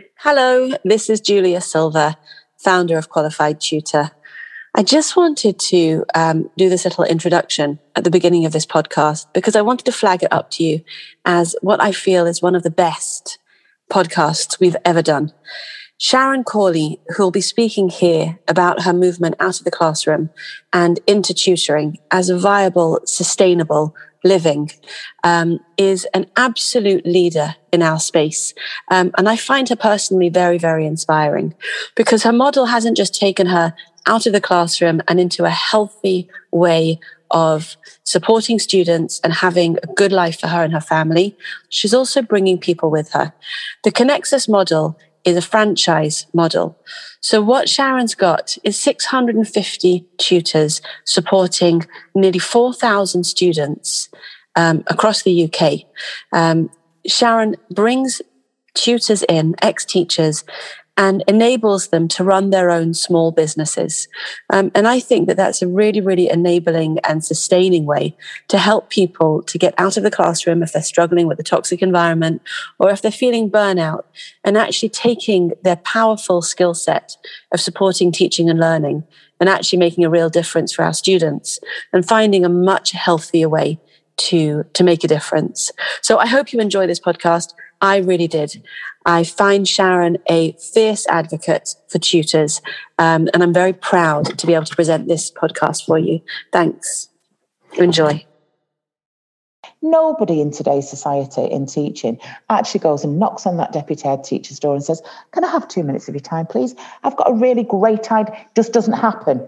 Hello, this is Julia Silver, founder of Qualified Tutor. I just wanted to do this little introduction at the beginning of this podcast because I wanted to flag it up to you as what I feel is one of the best podcasts we've ever done. Sharon Corley, who will be speaking here about her movement out of the classroom and into tutoring as a viable, sustainable living, is an absolute leader in our space. And I find her personally very, very inspiring because her model hasn't just taken her out of the classroom and into a healthy way of supporting students and having a good life for her and her family. She's also bringing people with her. The Connexus model is a franchise model. So what Sharon's got is 650 tutors supporting nearly 4,000 students across the UK. Sharon brings tutors in, ex-teachers, and enables them to run their own small businesses. And I think that that's a really, really enabling and sustaining way to help people to get out of the classroom if they're struggling with a toxic environment or if they're feeling burnout, and actually taking their powerful skill set of supporting teaching and learning and actually making a real difference for our students and finding a much healthier way to make a difference. So I hope you enjoy this podcast. I really did. I find Sharon a fierce advocate for tutors, and I'm very proud to be able to present this podcast for you. Thanks. Enjoy. Nobody in today's society in teaching actually goes and knocks on that deputy head teacher's door and says, "Can I have 2 minutes of your time, please? I've got a really great idea." It just doesn't happen.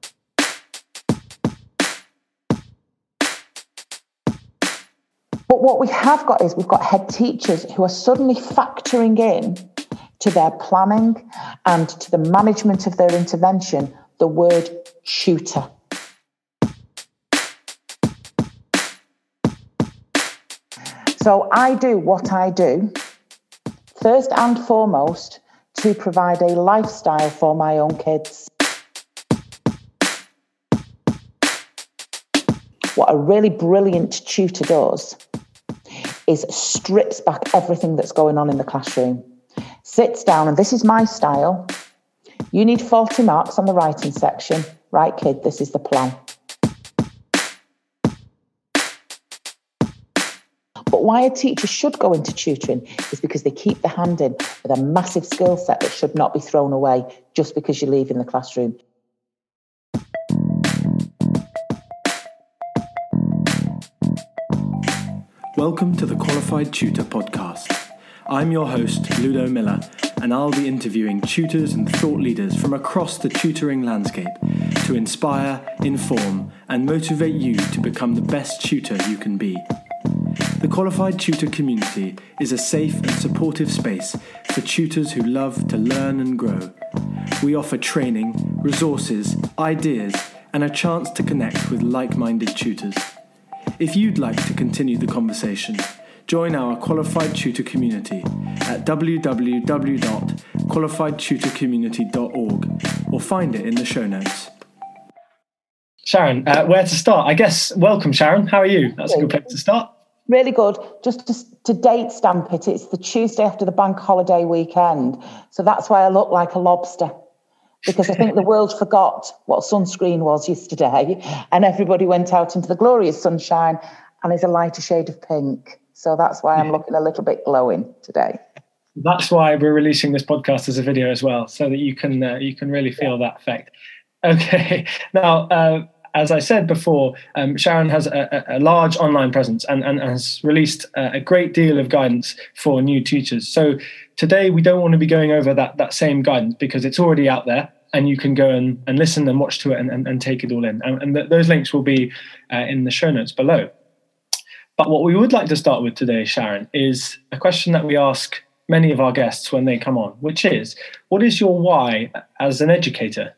But what we have got is we've got head teachers who are suddenly factoring in to their planning and to the management of their intervention the word tutor. So I do what I do, first and foremost, to provide a lifestyle for my own kids. What a really brilliant tutor does is strips back everything that's going on in the classroom, sits down, and this is my style. You need 40 marks on the writing section. Right, kid, this is the plan. But why a teacher should go into tutoring is because they keep the hand in with a massive skill set that should not be thrown away just because you leave in the classroom. Welcome to the Qualified Tutor Podcast. I'm your host, Ludo Miller, and I'll be interviewing tutors and thought leaders from across the tutoring landscape to inspire, inform, and motivate you to become the best tutor you can be. The Qualified Tutor community is a safe and supportive space for tutors who love to learn and grow. We offer training, resources, ideas, and a chance to connect with like-minded tutors. If you'd like to continue the conversation, join our Qualified Tutor community at www.qualifiedtutorcommunity.org or find it in the show notes. Sharon, where to start? I guess, welcome Sharon, how are you? That's a good place to start. Really good. Just to date stamp it, it's the Tuesday after the bank holiday weekend. So that's why I look like a lobster. Because I think the world forgot what sunscreen was yesterday and everybody went out into the glorious sunshine and is a lighter shade of pink. So that's why I'm looking a little bit glowing today. That's why we're releasing this podcast as a video as well, so that you can really feel that effect. Okay. Now, as I said before, Sharon has a large online presence and has released a great deal of guidance for new teachers. So today we don't want to be going over that same guidance because it's already out there and you can go and listen and watch to it and take it all in. And those links will be in the show notes below. But what we would like to start with today, Sharon, is a question that we ask many of our guests when they come on, which is, what is your why as an educator?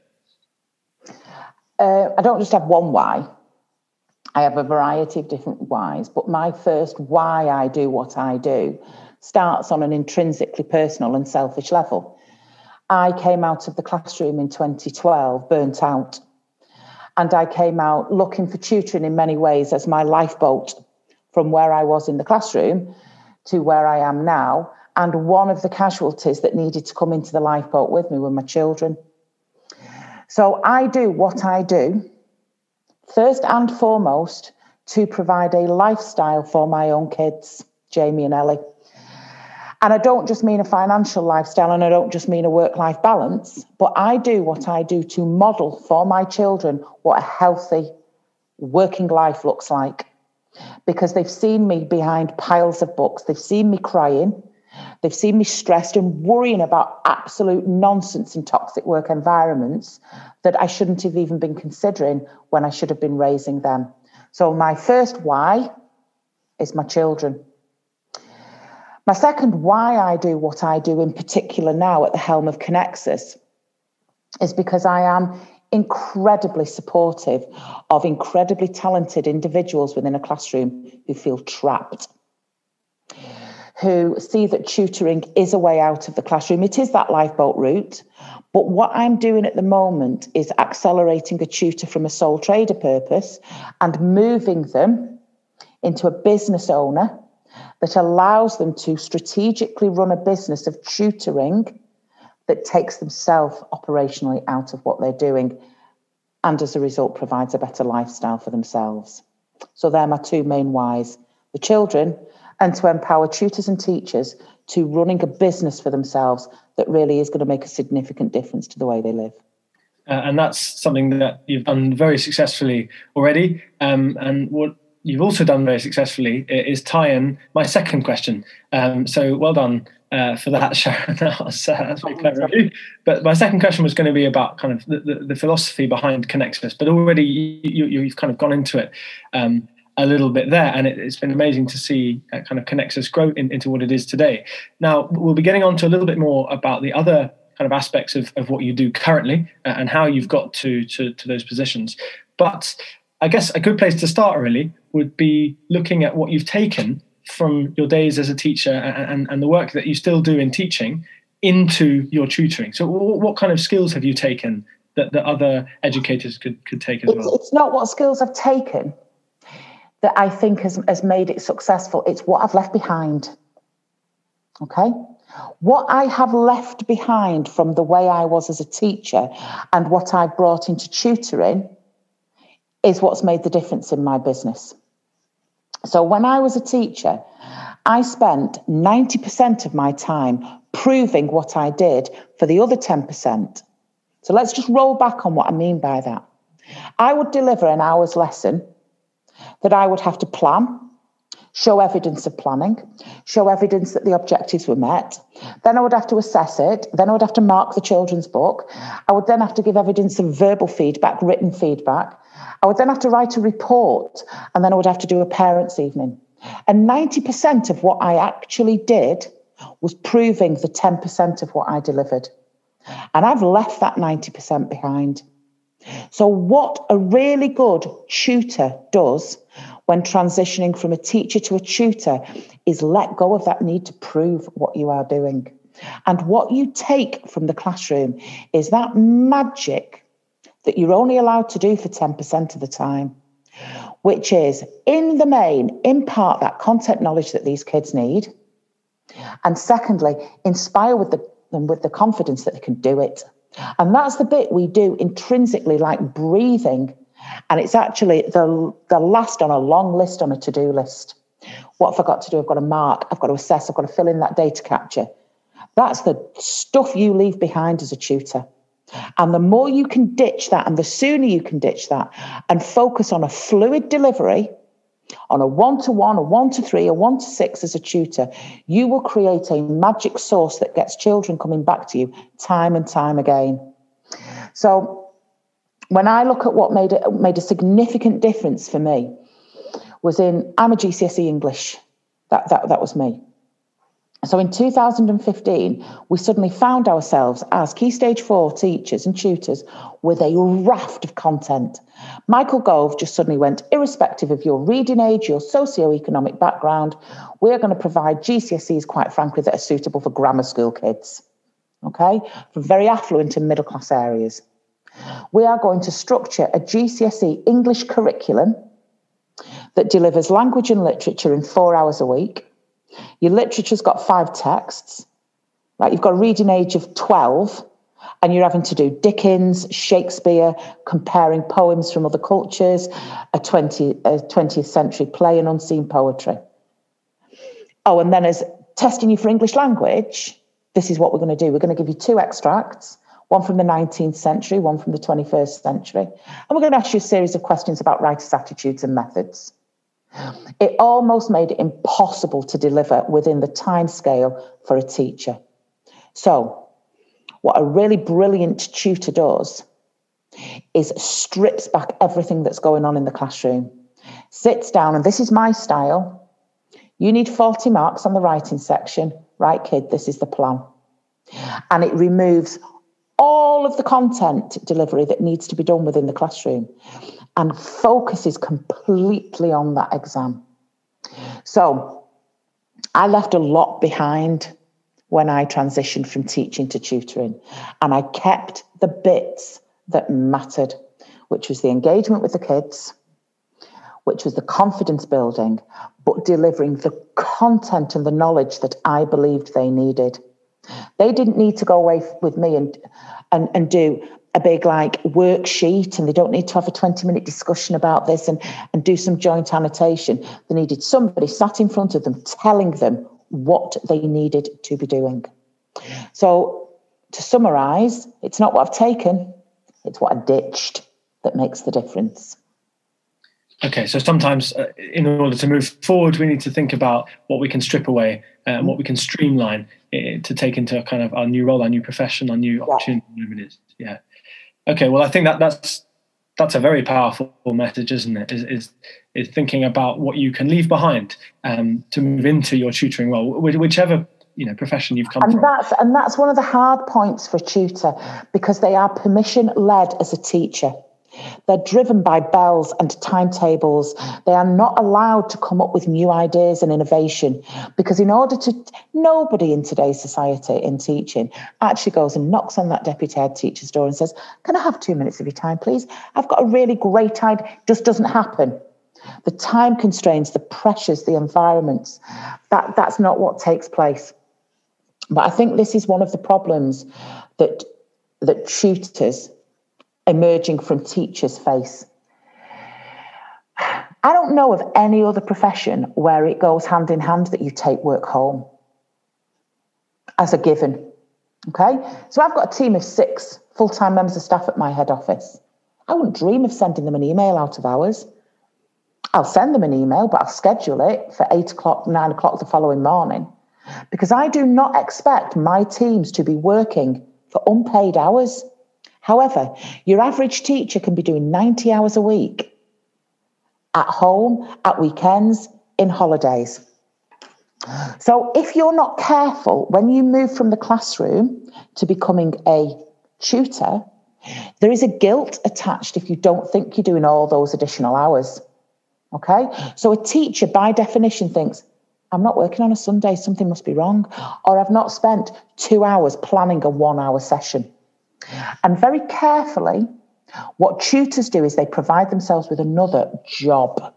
I don't just have one why. I have a variety of different whys, but my first why I do what I do starts on an intrinsically personal and selfish level. I came out of the classroom in 2012, burnt out, and I came out looking for tutoring in many ways as my lifeboat from where I was in the classroom to where I am now. And one of the casualties that needed to come into the lifeboat with me were my children. So I do what I do, first and foremost, to provide a lifestyle for my own kids, Jamie and Ellie. And I don't just mean a financial lifestyle, and I don't just mean a work-life balance, but I do what I do to model for my children what a healthy working life looks like. Because they've seen me behind piles of books, they've seen me crying, they've seen me stressed and worrying about absolute nonsense and toxic work environments that I shouldn't have even been considering when I should have been raising them. So my first why is my children. My second why I do what I do, in particular now at the helm of Connexus, is because I am incredibly supportive of incredibly talented individuals within a classroom who feel trapped, who see that tutoring is a way out of the classroom. It is that lifeboat route. But what I'm doing at the moment is accelerating a tutor from a sole trader purpose and moving them into a business owner that allows them to strategically run a business of tutoring that takes themselves operationally out of what they're doing, and as a result provides a better lifestyle for themselves. So they're my two main whys: the children, and to empower tutors and teachers to running a business for themselves that really is going to make a significant difference to the way they live. And that's something that you've done very successfully already. And what you've also done very successfully is tie in my second question. So well done for that, Sharon. That's very clever of you. But my second question was going to be about kind of the philosophy behind Connexus. But already you've kind of gone into it a little bit there, and it's been amazing to see kind of Connexus grow into what it is today. Now, we'll be getting on to a little bit more about the other kind of aspects of what you do currently and how you've got to those positions. But I guess a good place to start really would be looking at what you've taken from your days as a teacher and the work that you still do in teaching into your tutoring. So what kind of skills have you taken that other educators could take as well? It's not what skills I've taken that I think has made it successful. It's what I've left behind. Okay? What I have left behind from the way I was as a teacher and what I've brought into tutoring is what's made the difference in my business. So when I was a teacher, I spent 90% of my time proving what I did for the other 10%. So let's just roll back on what I mean by that. I would deliver an hour's lesson that I would have to plan, show evidence of planning, show evidence that the objectives were met. Then I would have to assess it. Then I would have to mark the children's book. I would then have to give evidence of verbal feedback, written feedback. I would then have to write a report, and then I would have to do a parents' evening. And 90% of what I actually did was proving the 10% of what I delivered. And I've left that 90% behind. So what a really good tutor does when transitioning from a teacher to a tutor is let go of that need to prove what you are doing. And what you take from the classroom is that magic that you're only allowed to do for 10% of the time, which is, in the main, impart that content knowledge that these kids need. And secondly, inspire them with the confidence that they can do it. And that's the bit we do intrinsically, like breathing. And it's actually the last on a long list on a to-do list. What have I got to do? I've got to mark, I've got to assess, I've got to fill in that data capture. That's the stuff you leave behind as a tutor. And the more you can ditch that, and the sooner you can ditch that, and focus on a fluid delivery, on a 1-to-1, a 1-to-3, a 1-to-6 as a tutor, you will create a magic sauce that gets children coming back to you time and time again. So when I look at what made a significant difference for me was I'm a GCSE English. That was me. So in 2015, we suddenly found ourselves as Key Stage 4 teachers and tutors with a raft of content. Michael Gove just suddenly went, irrespective of your reading age, your socio-economic background, we're going to provide GCSEs, quite frankly, that are suitable for grammar school kids, okay, from very affluent and middle class areas. We are going to structure a GCSE English curriculum that delivers language and literature in 4 hours a week. Your literature's got 5 texts, right? You've got a reading age of 12, and you're having to do Dickens, Shakespeare, comparing poems from other cultures, a 20th century play, and unseen poetry. Oh, and then as testing you for English language, this is what we're going to do. We're going to give you 2 extracts, one from the 19th century, one from the 21st century. And we're going to ask you a series of questions about writers' attitudes and methods. It almost made it impossible to deliver within the time scale for a teacher. So what a really brilliant tutor does is strips back everything that's going on in the classroom, sits down, and this is my style. You need 40 marks on the writing section. Right, kid, this is the plan. And it removes all of the content delivery that needs to be done within the classroom and focuses completely on that exam. So I left a lot behind when I transitioned from teaching to tutoring, and I kept the bits that mattered, which was the engagement with the kids, which was the confidence building, but delivering the content and the knowledge that I believed they needed. They didn't need to go away with me and do a big worksheet, and they don't need to have a 20-minute discussion about this and do some joint annotation. They needed somebody sat in front of them telling them what they needed to be doing. So to summarise, it's not what I've taken, it's what I ditched that makes the difference. Okay, so sometimes in order to move forward, we need to think about what we can strip away and what we can streamline to take into kind of our new role, our new profession, our new opportunity, whatever it is. Yeah. Okay, well, I think that's a very powerful message, isn't it? Is thinking about what you can leave behind to move into your tutoring role, whichever profession you've come from. And that's one of the hard points for a tutor, because they are permission-led as a teacher. They're driven by bells and timetables. They are not allowed to come up with new ideas and innovation, because nobody in today's society in teaching actually goes and knocks on that deputy head teacher's door and says, "Can I have 2 minutes of your time, please? I've got a really great idea." It just doesn't happen. The time constraints, the pressures, the environments, that's not what takes place. But I think this is one of the problems that tutors emerging from teachers face. I don't know of any other profession where it goes hand in hand that you take work home as a given. Okay, so I've got a team of 6 full-time members of staff at my head office. I wouldn't dream of sending them an email out of hours. I'll send them an email, but I'll schedule it for 8 o'clock, 9 o'clock the following morning, because I do not expect my teams to be working for unpaid hours. However, your average teacher can be doing 90 hours a week at home, at weekends, in holidays. So if you're not careful, when you move from the classroom to becoming a tutor, there is a guilt attached if you don't think you're doing all those additional hours. Okay? So a teacher, by definition, thinks, "I'm not working on a Sunday, something must be wrong," or "I've not spent 2 hours planning a 1-hour session." And very carefully, what tutors do is they provide themselves with another job.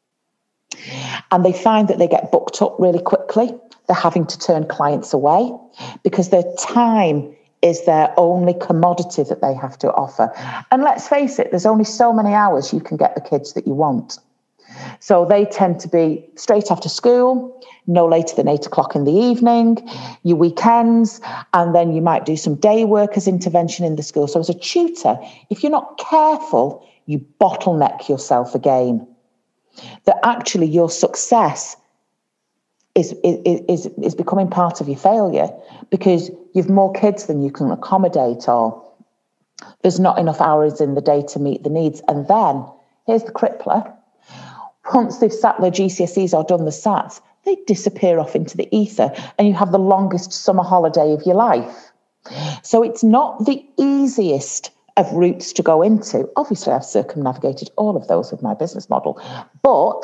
And they find that they get booked up really quickly. They're having to turn clients away because their time is their only commodity that they have to offer. And let's face it, there's only so many hours you can get the kids that you want. So they tend to be straight after school, no later than 8 o'clock in the evening, your weekends, and then you might do some day work as intervention in the school. So as a tutor, if you're not careful, you bottleneck yourself again. That actually your success is becoming part of your failure because you've more kids than you can accommodate, or there's not enough hours in the day to meet the needs. And then, here's the crippler. Once they've sat their GCSEs or done the SATs, they disappear off into the ether and you have the longest summer holiday of your life. So it's not the easiest of routes to go into. Obviously, I've circumnavigated all of those with my business model, but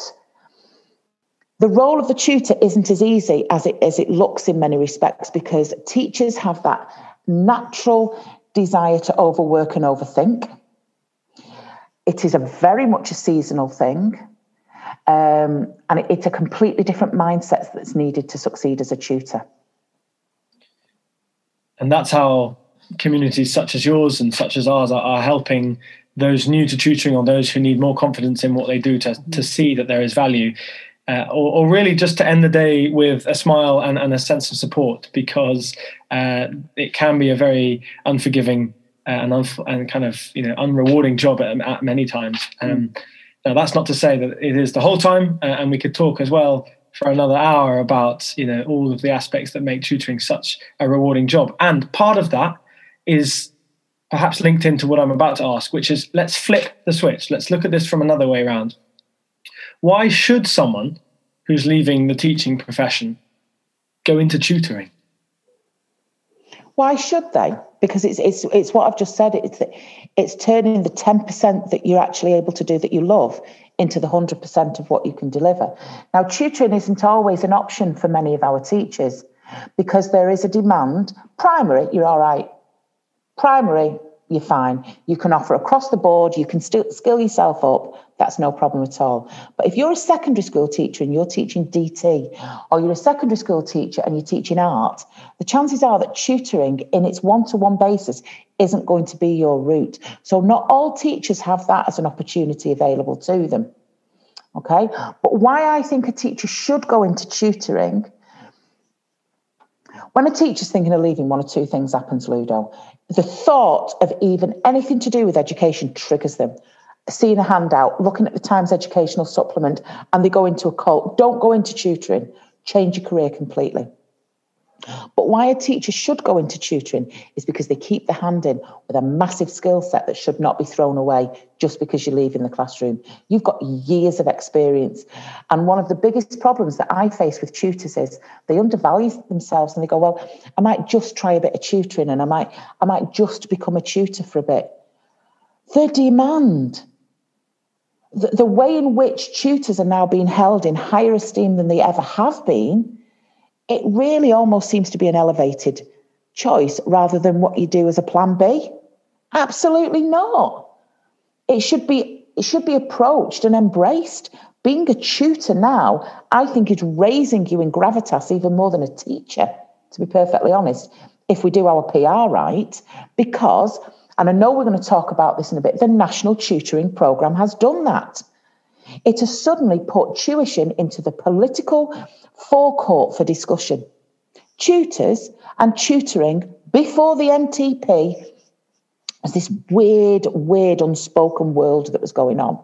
the role of the tutor isn't as easy as it looks in many respects, because teachers have that natural desire to overwork and overthink. It is very much a seasonal thing. And it's a completely different mindset that's needed to succeed as a tutor. And that's how communities such as yours and such as ours are helping those new to tutoring, or those who need more confidence in what they do, to see that there is value, or really just to end the day with a smile and a sense of support, because it can be a very unforgiving and kind of unrewarding job at many times. Now, that's not to say that it is the whole time, and we could talk as well for another hour about all of the aspects that make tutoring such a rewarding job. And part of that is perhaps linked into what I'm about to ask, which is, let's flip the switch. Let's look at this from another way around. Why should someone who's leaving the teaching profession go into tutoring? Why should they? Because it's what I've just said. It's turning the 10% that you're actually able to do that you love into the 100% of what you can deliver. Now, tutoring isn't always an option for many of our teachers, because there is a demand. Primary, you're all right. Primary, you're fine. You can offer across the board. You can still skill yourself up. That's no problem at all. But if you're a secondary school teacher and you're teaching DT, or you're a secondary school teacher and you're teaching art, the chances are that tutoring in its one-to-one basis isn't going to be your route. So not all teachers have that as an opportunity available to them. Okay? But why I think a teacher should go into tutoring, when a teacher's thinking of leaving, one or two things happens, Ludo. The thought of even anything to do with education triggers them. Seeing a handout, looking at the Times Educational Supplement, and they go into a cult. Don't go into tutoring. Change your career completely. But why a teacher should go into tutoring is because they keep the hand in with a massive skill set that should not be thrown away just because you're leaving the classroom. You've got years of experience. And one of the biggest problems that I face with tutors is they undervalue themselves, and they go, well, I might just try a bit of tutoring, and I might just become a tutor for a bit. The demand, the way in which tutors are now being held in higher esteem than they ever have been, it really almost seems to be an elevated choice rather than what you do as a plan B. Absolutely not. It should be approached and embraced. Being a tutor now, I think, is raising you in gravitas even more than a teacher, to be perfectly honest, if we do our PR right, because, and I know we're going to talk about this in a bit, the National Tutoring Programme has done that. It has suddenly put tuition into the political forecourt for discussion. Tutors and tutoring before the NTP was this weird unspoken world that was going on.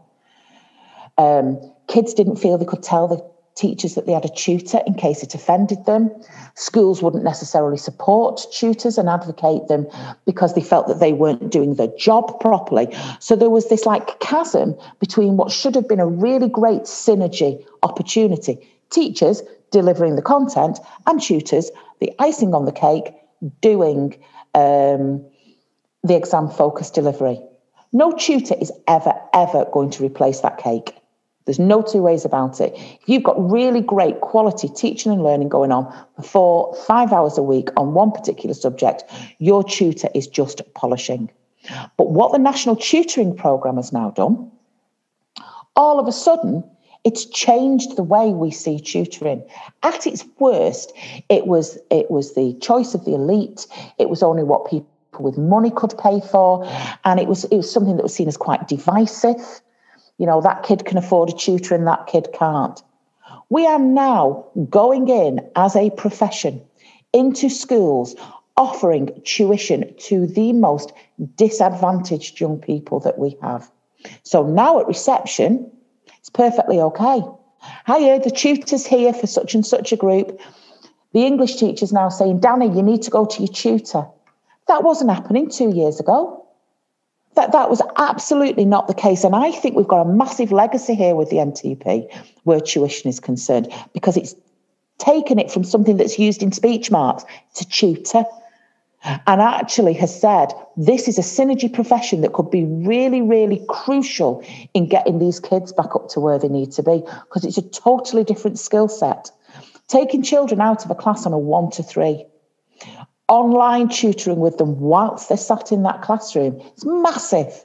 Kids didn't feel they could tell the teachers that they had a tutor in case it offended them. Schools wouldn't necessarily support tutors and advocate them because they felt that they weren't doing their job properly. So there was this chasm between what should have been a really great synergy opportunity. Teachers delivering the content and tutors, the icing on the cake, doing the exam-focused delivery. No tutor is ever going to replace that cake. There's no two ways about it. If you've got really great quality teaching and learning going on for 5 hours a week on one particular subject, your tutor is just polishing. But what the National Tutoring Programme has now done, all of a sudden, it's changed the way we see tutoring. At its worst, it was the choice of the elite. It was only what people with money could pay for. And it was something that was seen as quite divisive. You know, that kid can afford a tutor and that kid can't. We are now going in as a profession into schools, offering tuition to the most disadvantaged young people that we have. So now at reception, it's perfectly okay. Hiya, the tutor's here for such and such a group. The English teacher's now saying, Danny, you need to go to your tutor. That wasn't happening 2 years ago. That was absolutely not the case. And I think we've got a massive legacy here with the NTP where tuition is concerned, because it's taken it from something that's used in speech marks to tutor, and actually has said this is a synergy profession that could be really, really crucial in getting these kids back up to where they need to be, because it's a totally different skill set. Taking children out of a class on a 1 to 3, online tutoring with them whilst they're sat in that classroom, it's massive.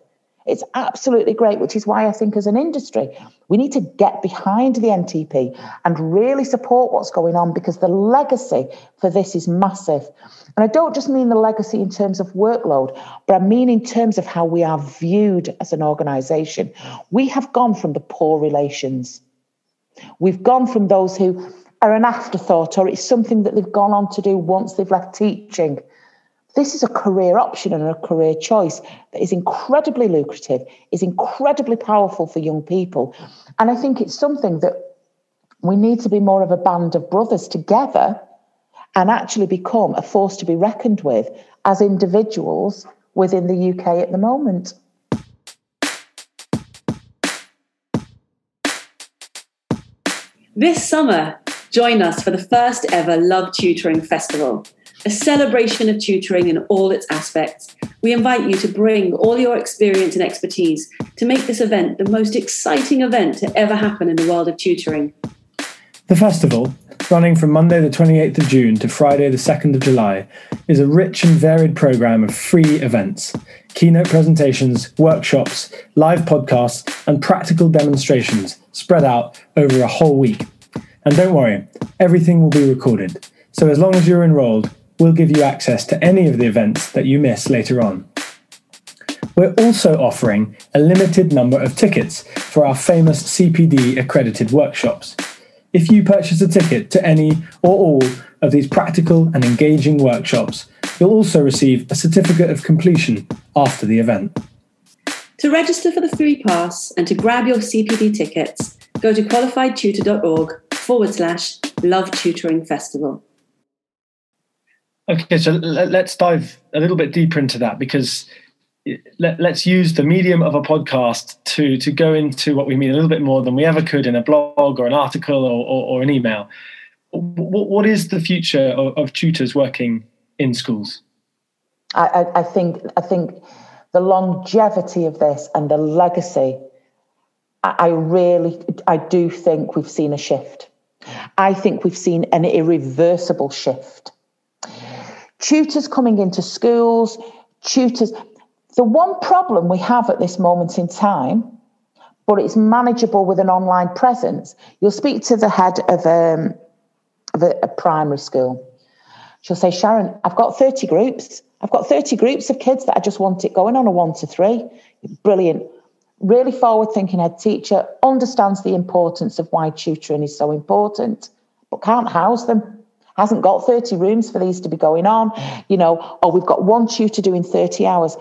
It's absolutely great, which is why I think as an industry, we need to get behind the NTP and really support what's going on, because the legacy for this is massive. And I don't just mean the legacy in terms of workload, but I mean in terms of how we are viewed as an organisation. We have gone from the poor relations. We've gone from those who are an afterthought, or it's something that they've gone on to do once they've left teaching. This is a career option and a career choice that is incredibly lucrative, is incredibly powerful for young people. And I think it's something that we need to be more of a band of brothers together and actually become a force to be reckoned with as individuals within the UK at the moment. This summer, join us for the first ever Love Tutoring Festival, a celebration of tutoring in all its aspects. We invite you to bring all your experience and expertise to make this event the most exciting event to ever happen in the world of tutoring. The festival, running from Monday the 28th of June to Friday the 2nd of July, is a rich and varied programme of free events, keynote presentations, workshops, live podcasts and practical demonstrations spread out over a whole week. And don't worry, everything will be recorded, so as long as you're enrolled, we'll give you access to any of the events that you miss later on. We're also offering a limited number of tickets for our famous CPD accredited workshops. If you purchase a ticket to any or all of these practical and engaging workshops, you'll also receive a certificate of completion after the event. To register for the free pass and to grab your CPD tickets, go to qualifiedtutor.org/Love Tutoring Festival. Okay, so let's dive a little bit deeper into that, because let's use the medium of a podcast to go into what we mean a little bit more than we ever could in a blog or an article or an email. What is the future of tutors working in schools? I think the longevity of this and the legacy, I do think we've seen a shift. I think we've seen an irreversible shift. Tutors coming into schools, the one problem we have at this moment in time, but it's manageable with an online presence. You'll speak to the head of a primary school. She'll say, Sharon, I've got 30 groups. I've got 30 groups of kids that I just want it going on a 1 to 3. Brilliant. Really forward-thinking head teacher, understands the importance of why tutoring is so important, but can't house them. Hasn't got 30 rooms for these to be going on, or we've got one tutor doing 30 hours.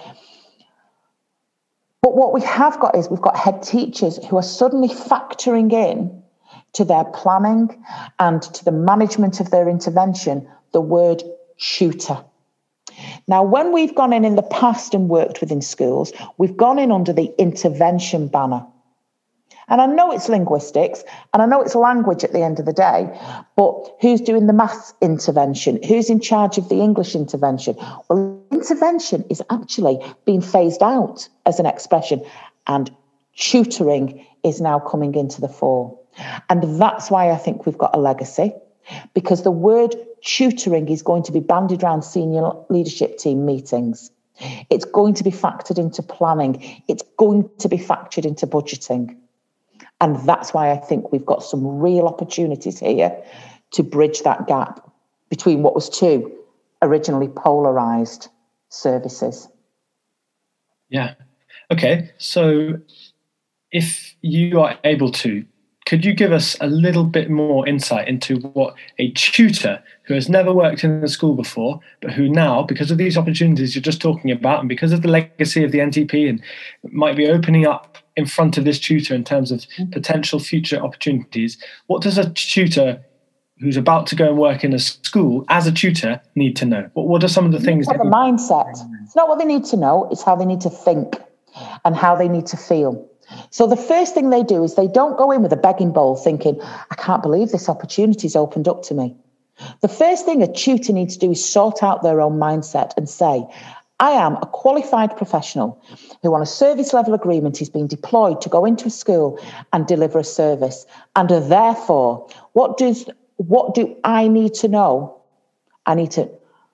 But what we have got is we've got head teachers who are suddenly factoring in to their planning and to the management of their intervention the word tutor. Now, when we've gone in the past and worked within schools, we've gone in under the intervention banner. And I know it's linguistics and I know it's language at the end of the day, but who's doing the maths intervention? Who's in charge of the English intervention? Well, intervention is actually being phased out as an expression, and tutoring is now coming into the fore. And that's why I think we've got a legacy, because the word tutoring is going to be bandied around senior leadership team meetings. It's going to be factored into planning. It's going to be factored into budgeting. And that's why I think we've got some real opportunities here to bridge that gap between what was two originally polarised services. Yeah. Okay. So if you are able to, could you give us a little bit more insight into what a tutor who has never worked in a school before, but who now, because of these opportunities you're just talking about, and because of the legacy of the NTP, and might be opening up in front of this tutor in terms of potential future opportunities, what does a tutor who's about to go and work in a school as a tutor need to know? What are some of the things? The mindset. It's not what they need to know, it's how they need to think and how they need to feel. So the first thing they do is they don't go in with a begging bowl thinking, I can't believe this opportunity's opened up to me. The first thing a tutor needs to do is sort out their own mindset and say, I am a qualified professional who on a service level agreement is being deployed to go into a school and deliver a service. And therefore, what do I need to know? I need to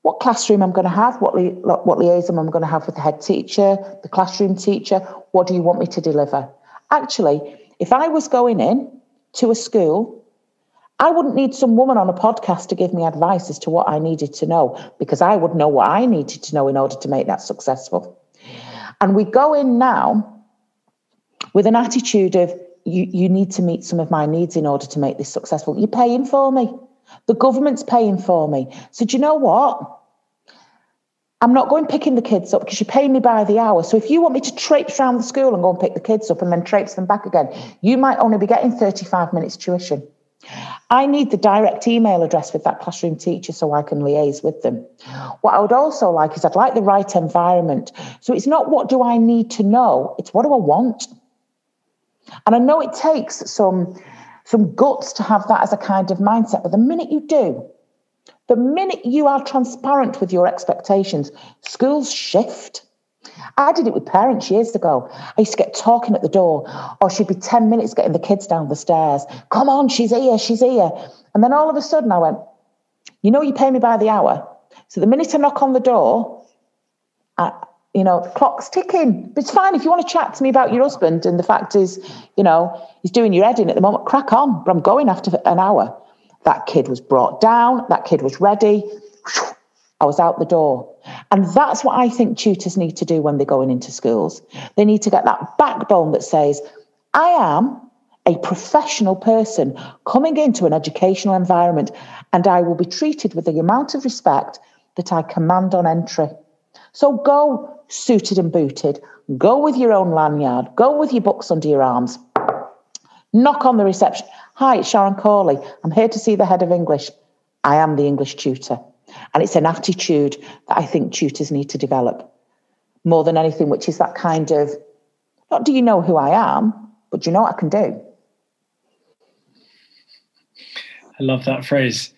what classroom I'm going to have, what liaison I'm going to have with the head teacher, the classroom teacher. What do you want me to deliver? Actually, if I was going in to a school, I wouldn't need some woman on a podcast to give me advice as to what I needed to know, because I would know what I needed to know in order to make that successful. And we go in now with an attitude of, you need to meet some of my needs in order to make this successful. You're paying for me. The government's paying for me. So do you know what? I'm not going picking the kids up because you're paying me by the hour. So if you want me to traipse around the school and go and pick the kids up and then traipse them back again, you might only be getting 35 minutes tuition. I need the direct email address with that classroom teacher so I can liaise with them. What I would also like is I'd like the right environment. So it's not what do I need to know, it's what do I want? And I know it takes some guts to have that as a kind of mindset, but the minute you do, the minute you are transparent with your expectations, schools shift. I did it with parents years ago. I used to get talking at the door, or she'd be 10 minutes getting the kids down the stairs. Come on, she's here. And then all of a sudden I went, you pay me by the hour. So the minute I knock on the door, the clock's ticking. But it's fine if you want to chat to me about your husband, and the fact is, he's doing your head in at the moment, crack on, but I'm going after an hour. That kid was brought down, that kid was ready. I was out the door. And that's what I think tutors need to do when they're going into schools. They need to get that backbone that says, I am a professional person coming into an educational environment, and I will be treated with the amount of respect that I command on entry. So go suited and booted, go with your own lanyard, go with your books under your arms, knock on the reception. Hi, it's Sharon Corley. I'm here to see the head of English. I am the English tutor. And it's an attitude that I think tutors need to develop more than anything, which is that kind of, not do you know who I am, but do you know what I can do? I love that phrase.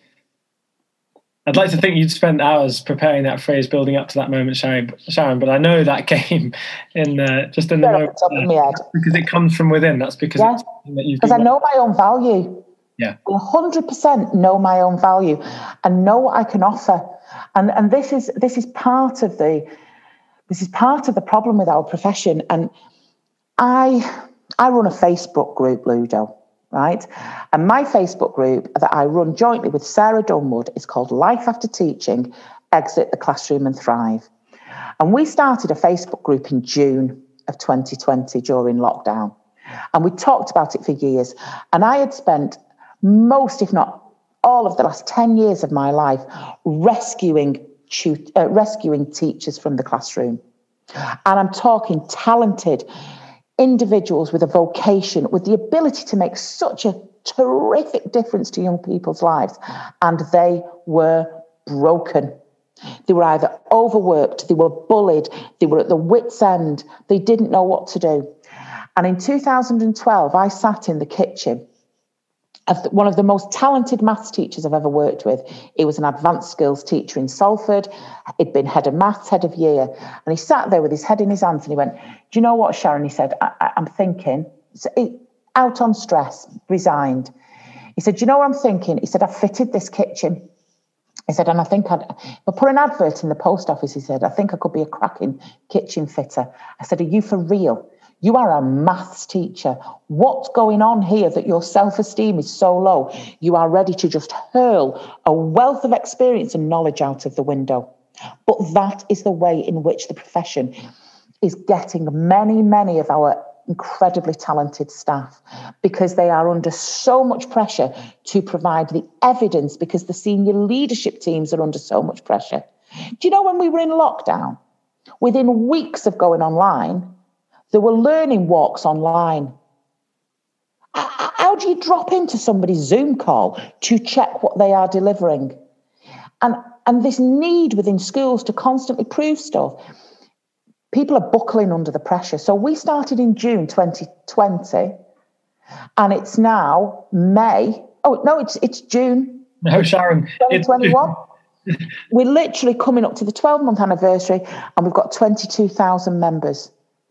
I'd like to think you'd spent hours preparing that phrase, building up to that moment, Sharon, but I know that came in just in the moment because it comes from within. That's because because I know my own value. Yeah, 100% know my own value and know what I can offer, and this is part of the problem with our profession. And I run a Facebook group, Ludo. Right? And my Facebook group that I run jointly with Sarah Dunwood is called Life After Teaching, Exit the Classroom and Thrive. And we started a Facebook group in June of 2020 during lockdown. And we talked about it for years. And I had spent most, if not all of the last 10 years of my life rescuing teachers from the classroom. And I'm talking talented individuals with a vocation, with the ability to make such a terrific difference to young people's lives. And they were broken. They were either overworked, they were bullied, they were at the wit's end, they didn't know what to do. And in 2012, I sat in the kitchen of one of the most talented maths teachers I've ever worked with. He was an advanced skills teacher in Salford. He'd been head of maths, head of year. And he sat there with his head in his hands and he went, do you know what, Sharon? He said, I'm thinking, out on stress, resigned. He said, do you know what I'm thinking? He said, I fitted this kitchen. He said, and I think I'll put an advert in the post office. He said, I think I could be a cracking kitchen fitter. I said, are you for real? You are a maths teacher. What's going on here that your self-esteem is so low? You are ready to just hurl a wealth of experience and knowledge out of the window. But that is the way in which the profession is getting many, many of our incredibly talented staff, because they are under so much pressure to provide the evidence, because the senior leadership teams are under so much pressure. Do you know, when we were in lockdown, within weeks of going online, there were learning walks online. How do you drop into somebody's Zoom call to check what they are delivering? And this need within schools to constantly prove stuff. People are buckling under the pressure. So we started in June 2020, and it's now May. Oh, no, it's June. No, Sharon. 2021. We're literally coming up to the 12-month anniversary, and we've got 22,000 members.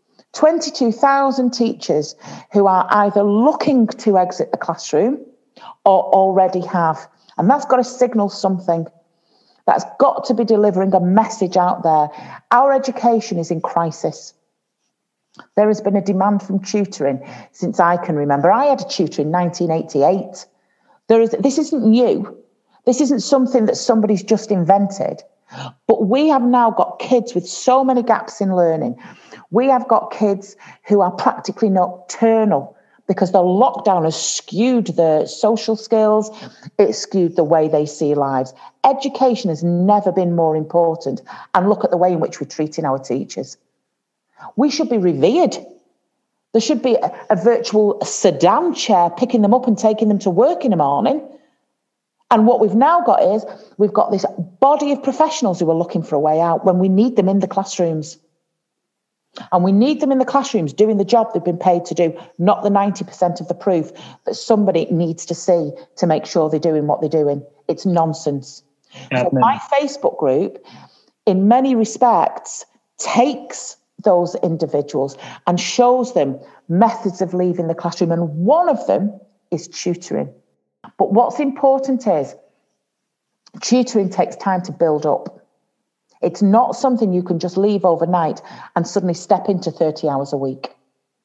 22,000 teachers who are either looking to exit the classroom or already have. And that's got to signal something. That's got to be delivering a message out there. Our education is in crisis. There has been a demand from tutoring since I can remember. I had a tutor in 1988. This isn't new. This isn't something that somebody's just invented. But we have now got kids with so many gaps in learning. We have got kids who are practically nocturnal because the lockdown has skewed their social skills. It's skewed the way they see lives. Education has never been more important. And look at the way in which we're treating our teachers. We should be revered. There should be a virtual sedan chair picking them up and taking them to work in the morning. And what we've now got is we've got this body of professionals who are looking for a way out when we need them in the classrooms. And we need them in the classrooms doing the job they've been paid to do, not the 90% of the proof that somebody needs to see to make sure they're doing what they're doing. It's nonsense. So my Facebook group, in many respects, takes those individuals and shows them methods of leaving the classroom. And one of them is tutoring. But what's important is tutoring takes time to build up. It's not something you can just leave overnight and suddenly step into 30 hours a week.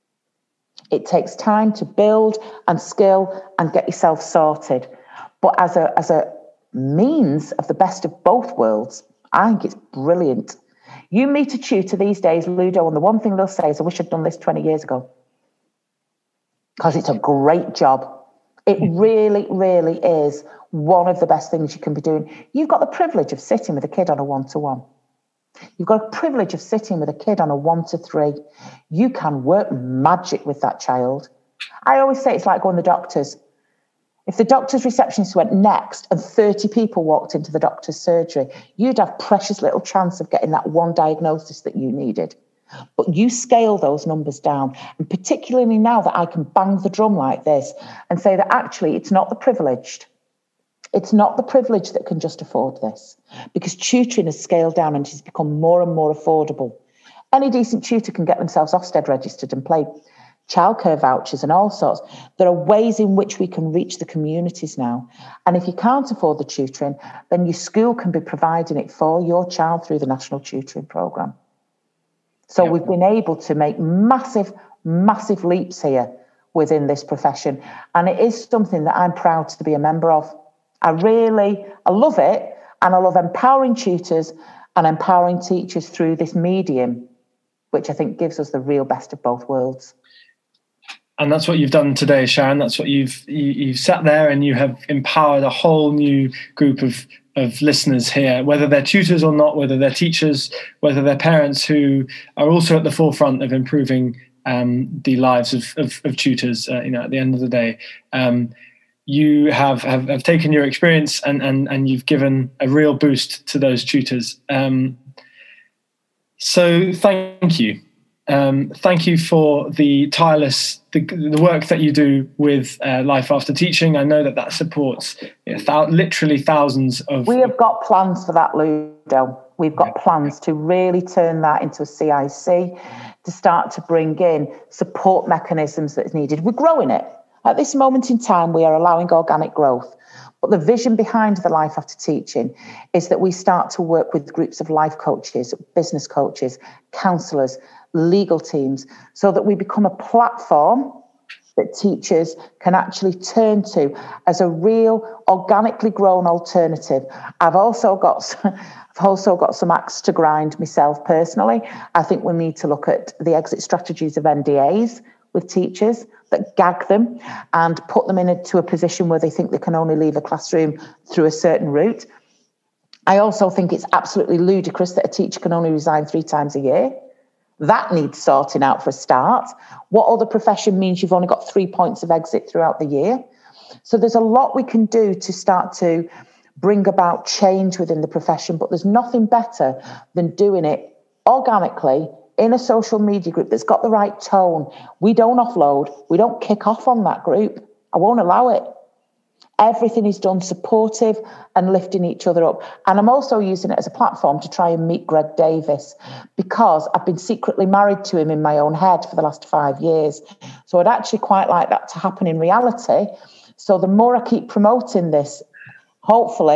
It takes time to build and skill and get yourself sorted. But as a means of the best of both worlds, I think it's brilliant. You meet a tutor these days, Ludo, and the one thing they'll say is, I wish I'd done this 20 years ago. Because it's a great job. It really, really is one of the best things you can be doing. You've got the privilege of sitting with a kid on a 1-to-1. You've got a privilege of sitting with a kid on a 1-to-3. You can work magic with that child. I always say it's like going to the doctors. If the doctor's receptionist went next and 30 people walked into the doctor's surgery, you'd have precious little chance of getting that one diagnosis that you needed. But you scale those numbers down. And particularly now that I can bang the drum like this and say that actually it's not the privileged. It's not the privileged that can just afford this, because tutoring has scaled down and has become more and more affordable. Any decent tutor can get themselves Ofsted registered and play childcare vouchers and all sorts. There are ways in which we can reach the communities now. And if you can't afford the tutoring, then your school can be providing it for your child through the National Tutoring Programme. So we've been able to make massive, massive leaps here within this profession. And it is something that I'm proud to be a member of. I love it. And I love empowering tutors and empowering teachers through this medium, which I think gives us the real best of both worlds. And that's what you've done today, Sharon. That's what you've sat there and you have empowered a whole new group of listeners here, whether they're tutors or not, whether they're teachers, whether they're parents who are also at the forefront of improving the lives of tutors. At the end of the day, you have taken your experience and you've given a real boost to those tutors. So thank you. Thank you for the tireless the work that you do with Life After Teaching. I know that supports literally thousands of... We have got plans for that, Ludo. We've got plans to really turn that into a CIC, to start to bring in support mechanisms that's needed. We're growing it. At this moment in time, we are allowing organic growth. But the vision behind the Life After Teaching is that we start to work with groups of life coaches, business coaches, counsellors, legal teams, so that we become a platform that teachers can actually turn to as a real organically grown alternative. I've also got some axe to grind myself personally. I think we need to look at the exit strategies of NDAs with teachers that gag them and put them into a position where they think they can only leave a classroom through a certain route. I also think it's absolutely ludicrous that a teacher can only resign 3 times a year. That needs sorting out for a start. What other profession means you've only got 3 points of exit throughout the year? So there's a lot we can do to start to bring about change within the profession, but there's nothing better than doing it organically in a social media group that's got the right tone. We don't offload. We don't kick off on that group. I won't allow it. Everything is done supportive and lifting each other up. And I'm also using it as a platform to try and meet Greg Davis, because I've been secretly married to him in my own head for the last 5 years. So I'd actually quite like that to happen in reality. So the more I keep promoting this, hopefully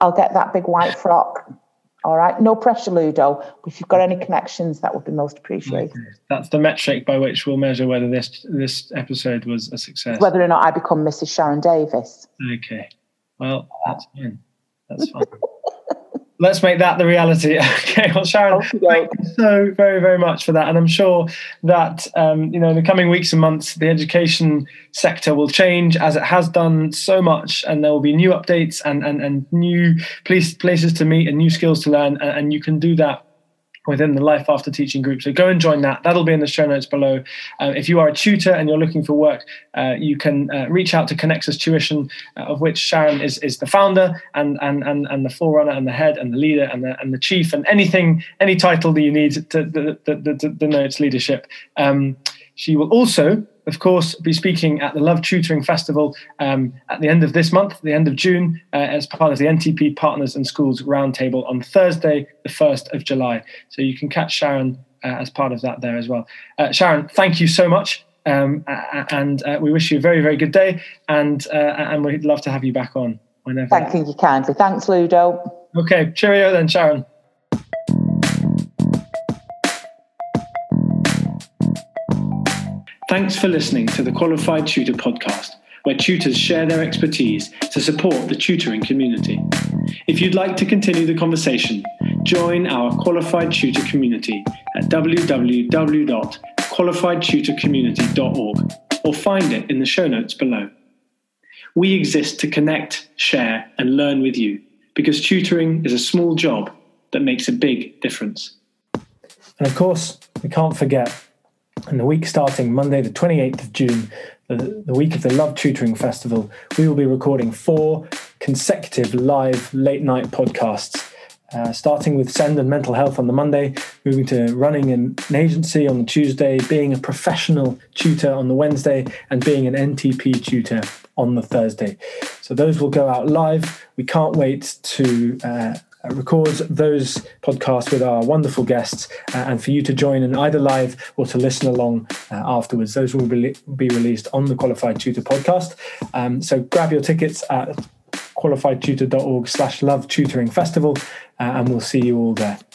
I'll get that big white frock. All right, no pressure, Ludo. If you've got any connections, that would be most appreciated. Okay. That's the metric by which we'll measure whether this episode was a success. Whether or not I become Mrs. Sharon Davis. Okay. Well, that's fine. That's fine. Let's make that the reality. Okay. Well, Sharon, thank you so very, very much for that. And I'm sure that, in the coming weeks and months, the education sector will change as it has done so much. And there will be new updates and new places to meet and new skills to learn. And you can do that within the Life After Teaching group. So go and join that. That'll be in the show notes below. If you are a tutor and you're looking for work, you can reach out to Connexus Tuition, of which Sharon is the founder and the forerunner and the head and the leader and the chief and any title that you need to denote leadership. She will also, of course, be speaking at the Love Tutoring Festival at the end of this month, the end of June, as part of the NTP Partners and Schools Roundtable on Thursday, the 1st of July. So you can catch Sharon as part of that there as well. Sharon, thank you so much. And we wish you a very, very good day. And we'd love to have you back on whenever. Thank you kindly. Thanks, Ludo. Okay, cheerio then, Sharon. Thanks for listening to the Qualified Tutor podcast, where tutors share their expertise to support the tutoring community. If you'd like to continue the conversation, join our Qualified Tutor community at www.qualifiedtutorcommunity.org or find it in the show notes below. We exist to connect, share, and learn with you because tutoring is a small job that makes a big difference. And of course, we can't forget, in the week starting Monday, the 28th of June, the week of the Love Tutoring Festival, we will be recording 4 consecutive live late-night podcasts, starting with Send and Mental Health on the Monday, moving to running an agency on the Tuesday, being a professional tutor on the Wednesday, and being an NTP tutor on the Thursday. So those will go out live. We can't wait to record those podcasts with our wonderful guests and for you to join in either live or to listen along afterwards. Those will be released on the Qualified Tutor podcast. So grab your tickets at qualifiedtutor.org/Love Tutoring Festival and we'll see you all there.